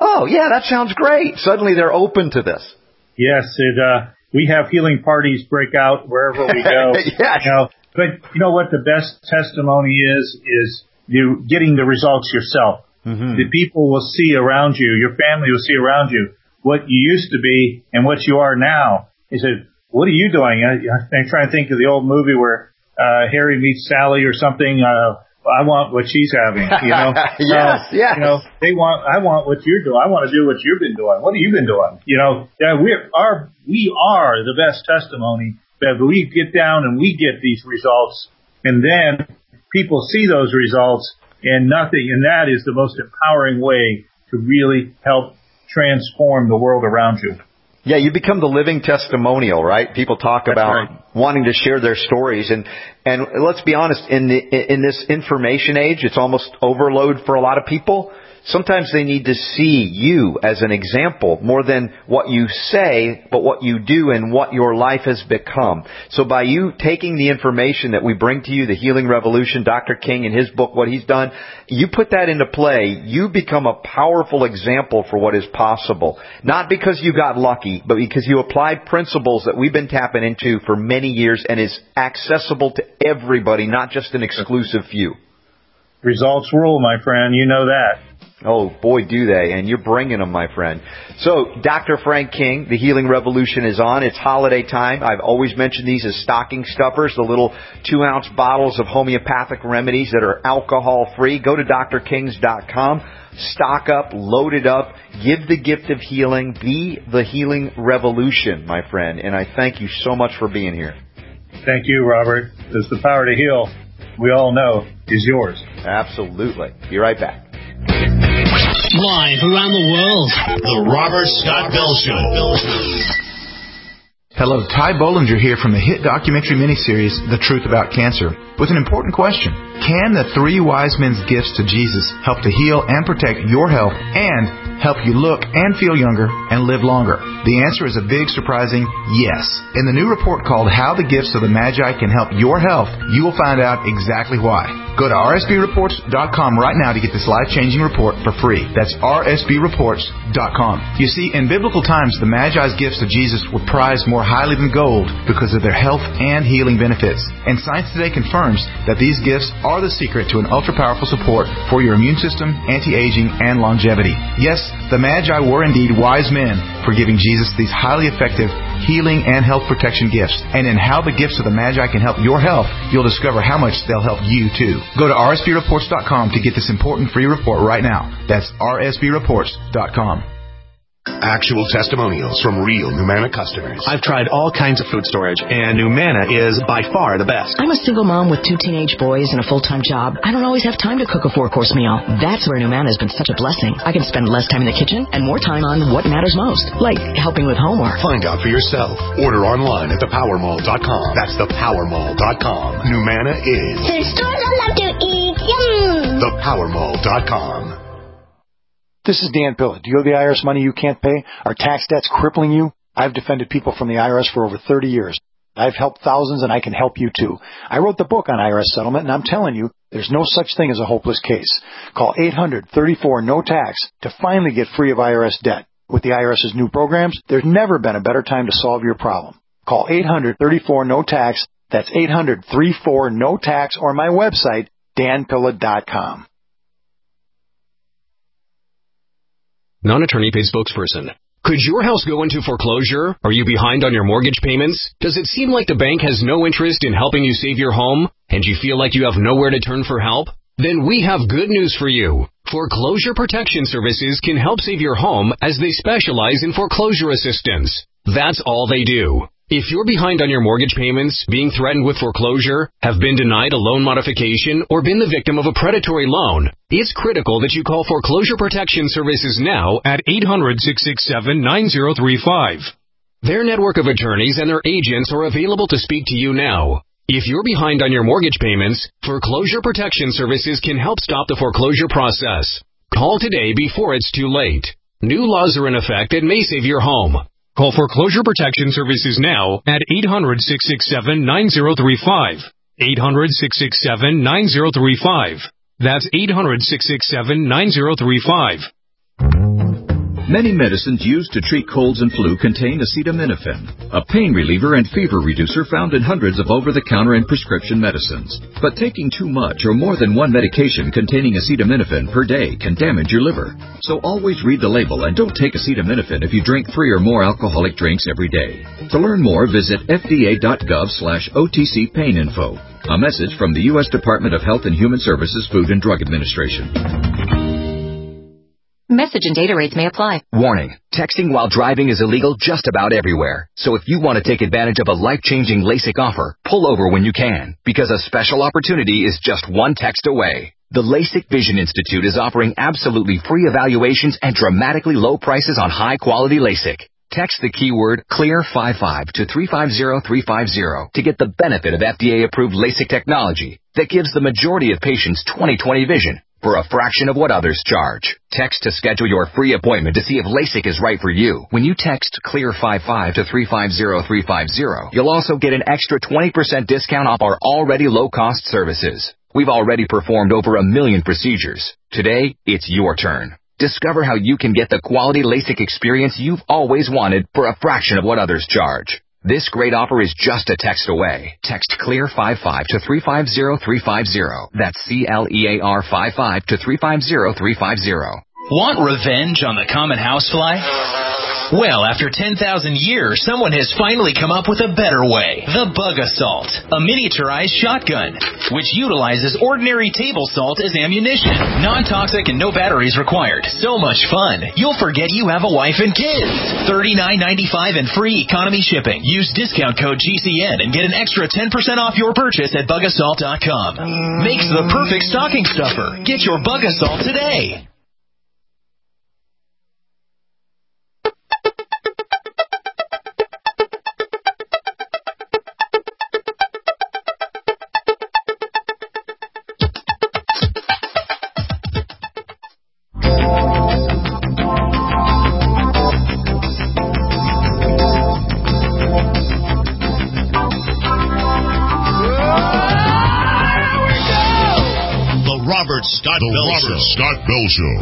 oh, yeah, that sounds great. Suddenly they're open to this. Yes, it, uh, we have healing parties break out wherever we go. Yes. You know, but you know what the best testimony is, is you getting the results yourself. Mm-hmm. The people will see around you, your family will see around you what you used to be and what you are now. He said, what are you doing? I, I'm trying to think of the old movie where uh, Harry meets Sally or something. Uh, I want what she's having, you know. yes, uh, yes. You know, they want. I want what you're doing. I want to do what you've been doing. What have you been doing? You know, yeah, we are. We are the best testimony that we get down and we get these results, and then people see those results, and nothing. And that is the most empowering way to really help transform the world around you. Yeah, you become the living testimonial, right? People talk That's about right. wanting to share their stories, and and let's be honest, in the in this information age, it's almost overload for a lot of people. Sometimes they need to see you as an example more than what you say, but what you do and what your life has become. So by you taking the information that we bring to you, the Healing Revolution, Doctor King in his book, what he's done, you put that into play, you become a powerful example for what is possible. Not because you got lucky, but because you applied principles that we've been tapping into for many years and is accessible to everybody, not just an exclusive few. Results rule, my friend. You know that. Oh, boy, do they. And you're bringing them, my friend. So, Doctor Frank King, the Healing Revolution is on. It's holiday time. I've always mentioned these as stocking stuffers, the little two-ounce bottles of homeopathic remedies that are alcohol-free. Go to D R kings dot com. Stock up, load it up, give the gift of healing. Be the Healing Revolution, my friend. And I thank you so much for being here. Thank you, Robert. Because the power to heal, we all know, is yours. Absolutely. Be right back. Live around the world, The Robert Scott Bell Show. Hello, Ty Bollinger here from the hit documentary miniseries, The Truth About Cancer, with an important question. Can the three wise men's gifts to Jesus help to heal and protect your health and help you look and feel younger and live longer? The answer is a big, surprising yes. In the new report called How the Gifts of the Magi Can Help Your Health, you will find out exactly why. Go to R S B reports dot com right now to get this life-changing report for free. That's R S B reports dot com. You see, in biblical times, the Magi's gifts to Jesus were prized more highly than gold because of their health and healing benefits. And science today confirms that these gifts are the secret to an ultra-powerful support for your immune system, anti-aging, and longevity. Yes, the Magi were indeed wise men for giving Jesus these highly effective healing and health protection gifts. And in How the Gifts of the Magi Can Help Your Health, you'll discover how much they'll help you too. Go to R S B reports dot com to get this important free report right now. That's R S B reports dot com. Actual testimonials from real Numana customers. I've tried all kinds of food storage, and Numana is by far the best. I'm a single mom with two teenage boys and a full-time job. I don't always have time to cook a four-course meal. That's where Numana has been such a blessing. I can spend less time in the kitchen and more time on what matters most, like helping with homework. Find out for yourself. Order online at the power mall dot com. That's the power mall dot com. Numana is the stores I love to eat. Yum! the power mall dot com. This is Dan Pilla. Do you owe the I R S money you can't pay? Are tax debts crippling you? I've defended people from the I R S for over thirty years. I've helped thousands, and I can help you too. I wrote the book on I R S settlement, and I'm telling you, there's no such thing as a hopeless case. Call eight hundred thirty-four no tax to finally get free of I R S debt. With the IRS's new programs, there's never been a better time to solve your problem. Call eight hundred thirty-four no tax. That's eight hundred thirty-four no tax, or my website, dan pilla dot com. Non-attorney paid spokesperson. Could your house go into foreclosure? Are you behind on your mortgage payments? Does it seem like the bank has no interest in helping you save your home, and you feel like you have nowhere to turn for help? Then we have good news for you. Foreclosure Protection Services can help save your home as they specialize in foreclosure assistance. That's all they do. If you're behind on your mortgage payments, being threatened with foreclosure, have been denied a loan modification, or been the victim of a predatory loan, it's critical that you call Foreclosure Protection Services now at eight hundred, six six seven, nine zero three five. Their network of attorneys and their agents are available to speak to you now. If you're behind on your mortgage payments, Foreclosure Protection Services can help stop the foreclosure process. Call today before it's too late. New laws are in effect that may save your home. Call Foreclosure Protection Services now at eight hundred, six six seven, nine zero three five. eight hundred, six six seven, nine zero three five. That's eight hundred, six six seven, nine zero three five. Many medicines used to treat colds and flu contain acetaminophen, a pain reliever and fever reducer found in hundreds of over-the-counter and prescription medicines. But taking too much or more than one medication containing acetaminophen per day can damage your liver. So always read the label and don't take acetaminophen if you drink three or more alcoholic drinks every day. To learn more, visit f d a dot gov slash O T C pain info. A message from the U S Department of Health and Human Services Food and Drug Administration. Message and data rates may apply. Warning. Texting while driving is illegal just about everywhere. So if you want to take advantage of a life-changing LASIK offer, pull over when you can, because a special opportunity is just one text away. The LASIK Vision Institute is offering absolutely free evaluations and dramatically low prices on high-quality LASIK. Text the keyword CLEAR fifty-five to three five zero three five zero to get the benefit of F D A-approved LASIK technology that gives the majority of patients twenty twenty vision for a fraction of what others charge. Text to schedule your free appointment to see if LASIK is right for you. When you text CLEAR fifty-five to three five zero three five zero, you'll also get an extra twenty percent discount off our already low-cost services. We've already performed over a million procedures. Today, it's your turn. Discover how you can get the quality LASIK experience you've always wanted for a fraction of what others charge. This great offer is just a text away. Text CLEAR fifty-five to three five zero three five zero. That's C L E A R fifty-five to three five zero three five zero. Want revenge on the common housefly? Well, after ten thousand years, someone has finally come up with a better way. The Bug Assault, a miniaturized shotgun, which utilizes ordinary table salt as ammunition. Non-toxic and no batteries required. So much fun, you'll forget you have a wife and kids. thirty-nine ninety-five and free economy shipping. Use discount code G C N and get an extra ten percent off your purchase at bug assault dot com. Makes the perfect stocking stuffer. Get your Bug Assault today. Robert Scott the Bell Robert Show. Scott Bell Show.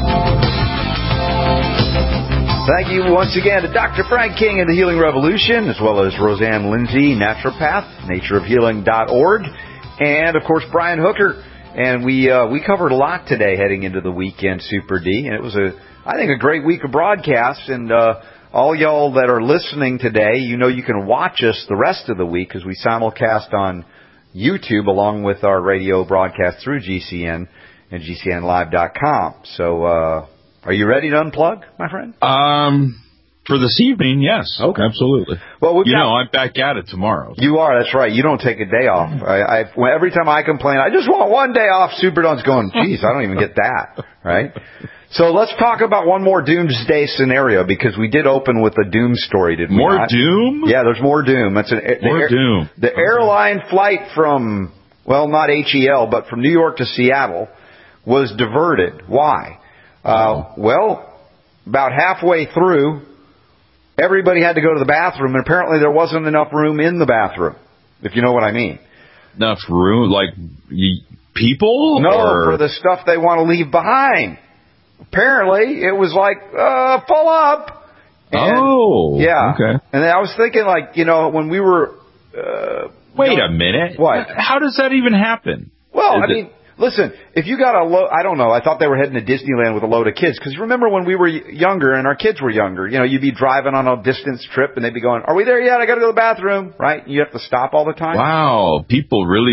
Thank you once again to Doctor Frank King and the Healing Revolution, as well as Roseanne Lindsay, naturopath, nature of healing dot org, and, of course, Brian Hooker. And we uh, we covered a lot today heading into the weekend, Super D, and it was, a I think, a great week of broadcasts. And uh, all y'all that are listening today, you know you can watch us the rest of the week because we simulcast on YouTube along with our radio broadcast through G C N and G C N live dot com. So, uh, are you ready to unplug, my friend? Um, for this evening, yes. Okay. Absolutely. Well, we've you got, know, I'm back at it tomorrow. You are, that's right. You don't take a day off. I, I, well, every time I complain, I just want one day off, Superdon's going, geez, I don't even get that, right? So let's talk about one more doomsday scenario, because we did open with a doom story, didn't we? More not? doom? Yeah, there's more doom. That's an, more the, doom. The airline flight from, well, not H E L, but from New York to Seattle was diverted. Why? Uh, well, about halfway through, everybody had to go to the bathroom, and apparently there wasn't enough room in the bathroom, if you know what I mean. Enough room? Like you, people? No, or? For the stuff they want to leave behind. Apparently, it was like, uh, full up. And, oh, yeah. Okay. And then I was thinking, like, you know, when we were... Uh, Wait young, a minute. What? How does that even happen? Well, Is I it, mean... Listen, if you got a load, I don't know, I thought they were heading to Disneyland with a load of kids. Because remember when we were younger and our kids were younger, you know, you'd be driving on a distance trip and they'd be going, are we there yet? I got to go to the bathroom, right? You have to stop all the time. Wow, people really,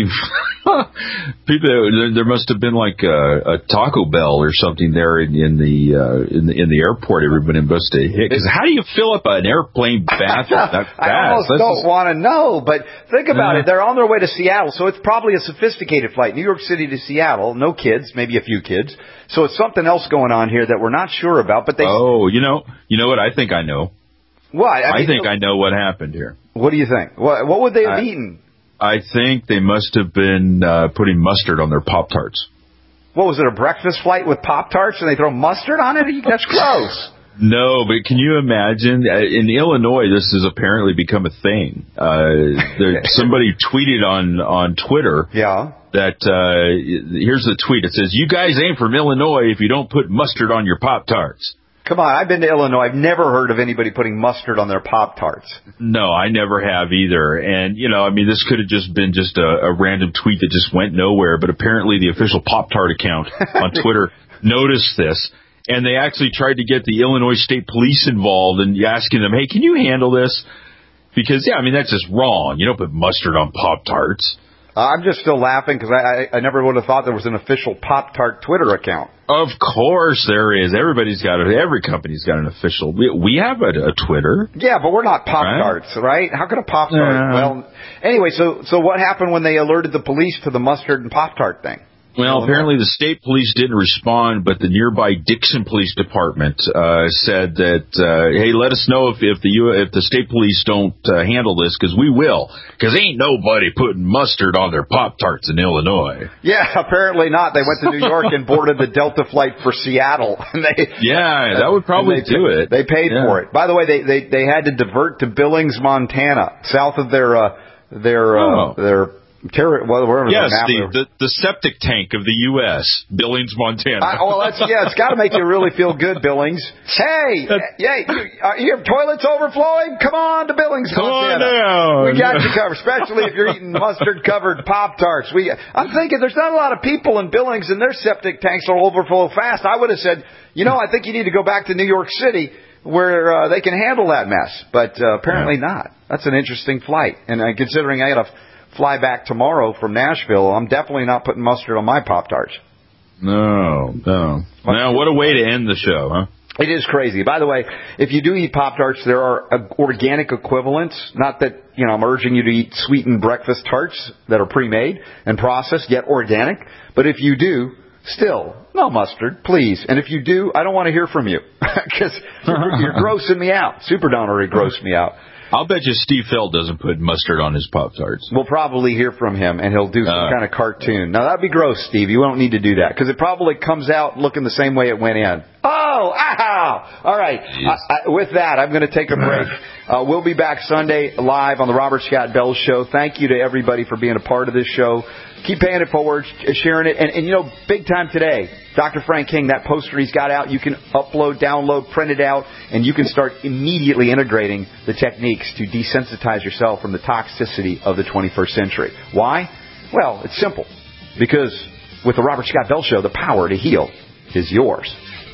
people, there, there must have been like a, a Taco Bell or something there in, in the uh, in the in the airport. Everybody must have hit. Because how do you fill up an airplane bathroom that fast? I almost That's don't just... want to know, but think about Uh, it. They're on their way to Seattle, so it's probably a sophisticated flight. New York City to Seattle, no kids, maybe a few kids. So it's something else going on here that we're not sure about. But they. Oh, you know, you know what? I think I know. What? I, I mean, think I know what happened here. What do you think? What, what would they have I, eaten? I think they must have been uh, putting mustard on their Pop-Tarts. What was it, a breakfast flight with Pop-Tarts and they throw mustard on it? That's gross. No, but can you imagine? In Illinois, this has apparently become a thing. Uh, there, somebody tweeted on, on Twitter yeah. that, uh, here's the tweet. It says, you guys ain't from Illinois if you don't put mustard on your Pop-Tarts. Come on, I've been to Illinois. I've never heard of anybody putting mustard on their Pop-Tarts. No, I never have either. And, you know, I mean, this could have just been just a, a random tweet that just went nowhere, but apparently the official Pop-Tart account on Twitter noticed this, and they actually tried to get the Illinois State Police involved and asking them, hey, can you handle this? Because, yeah, I mean, that's just wrong. You don't put mustard on Pop-Tarts. Uh, I'm just still laughing because I, I, I never would have thought there was an official Pop-Tart Twitter account. Of course there is. Everybody's got it. Every company's got an official. We, we have a, a Twitter. Yeah, but we're not Pop-Tarts, right? right? How could a Pop-Tart? Yeah. Well, anyway, so so what happened when they alerted the police to the mustard and Pop-Tart thing? Well, apparently the state police didn't respond, but the nearby Dixon Police Department uh, said that, uh, hey, let us know if, if the if the state police don't uh, handle this, because we will, because ain't nobody putting mustard on their Pop-Tarts in Illinois. Yeah, apparently not. They went to New York and boarded the Delta flight for Seattle. And they, yeah, that would probably do it. They paid yeah. for it. By the way, they, they, they had to divert to Billings, Montana, south of their uh, their uh, oh. their. Terror, well, wherever yes, the, the the septic tank of the U S, Billings, Montana. I, well, that's yeah, it's got to make you really feel good, Billings. Hey, yeah, you, uh, your toilet's overflowing. Come on to Billings, Come Montana. on down. We got you covered, especially if you're eating mustard-covered Pop-Tarts. We, I'm thinking there's not a lot of people in Billings, and their septic tanks will overflow fast. I would have said, you know, I think you need to go back to New York City where uh, they can handle that mess, but uh, apparently yeah. not. That's an interesting flight, and uh, considering I had a fly back tomorrow from Nashville, I'm definitely not putting mustard on my Pop-Tarts. No, no. Now, what a way to end the show, huh? It is crazy. By the way, if you do eat Pop-Tarts, there are organic equivalents. Not that, you know, I'm urging you to eat sweetened breakfast tarts that are pre-made and processed, yet organic. But if you do, still, no mustard, please. And if you do, I don't want to hear from you because you're, you're grossing me out. Super Don already grossed me out. I'll bet you Steve Feld doesn't put mustard on his Pop-Tarts. We'll probably hear from him, and he'll do some uh, kind of cartoon. Now, that'd be gross, Steve. You won't need to do that, because it probably comes out looking the same way it went in. Oh, ow! All right. I, I, with that, I'm going to take a break. Uh, we'll be back Sunday live on the Robert Scott Bell Show. Thank you to everybody for being a part of this show. Keep paying it forward, sharing it. And, and, you know, big time today, Doctor Frank King, that poster he's got out, you can upload, download, print it out, and you can start immediately integrating the techniques to desensitize yourself from the toxicity of the twenty-first century. Why? Well, it's simple. Because with the Robert Scott Bell Show, the power to heal is yours.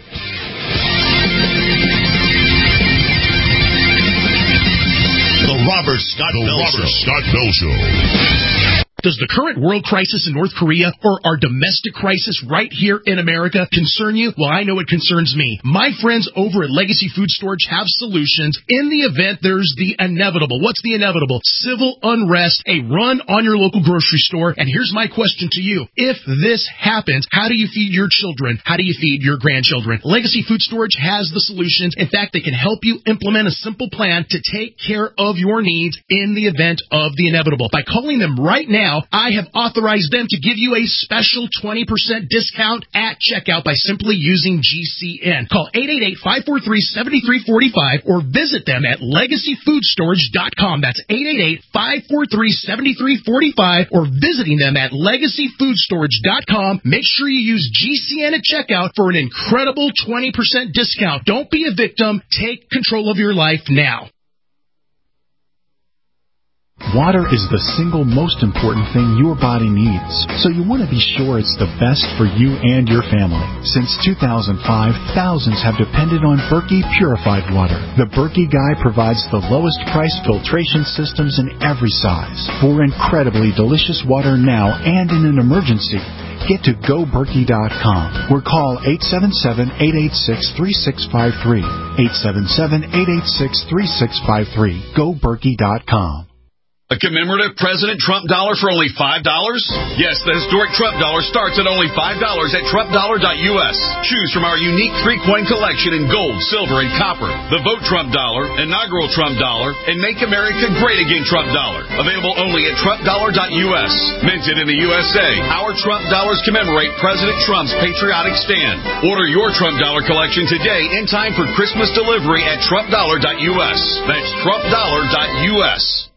The Robert Scott the Bell Robert Show. Scott Bell Show. Does the current world crisis in North Korea or our domestic crisis right here in America concern you? Well, I know it concerns me. My friends over at Legacy Food Storage have solutions in the event there's the inevitable. What's the inevitable? Civil unrest, a run on your local grocery store. And here's my question to you. If this happens, how do you feed your children? How do you feed your grandchildren? Legacy Food Storage has the solutions. In fact, they can help you implement a simple plan to take care of your needs in the event of the inevitable. By calling them right now, I have authorized them to give you a special twenty percent discount at checkout by simply using G C N. Call eight eight eight, five four three, seven three four five or visit them at legacy food storage dot com. That's eight eight eight, five four three, seven three four five or visiting them at legacy food storage dot com. Make sure you use G C N at checkout for an incredible twenty percent discount. Don't be a victim. Take control of your life now. Water is the single most important thing your body needs, so you want to be sure it's the best for you and your family. Since two thousand five, thousands have depended on Berkey purified water. The Berkey Guy provides the lowest price filtration systems in every size. For incredibly delicious water now and in an emergency, get to go berkey dot com or call eight seven seven, eight eight six, three six five three. eight seven seven, eight eight six, three six five three. go berkey dot com. A commemorative President Trump dollar for only five dollars? Yes, the historic Trump dollar starts at only five dollars at trump dollar dot U S. Choose from our unique three-coin collection in gold, silver, and copper. The Vote Trump dollar, inaugural Trump dollar, and Make America Great Again Trump dollar. Available only at trump dollar dot U S. Minted in the U S A, our Trump dollars commemorate President Trump's patriotic stand. Order your Trump dollar collection today in time for Christmas delivery at trump dollar dot U S. That's trump dollar dot U S.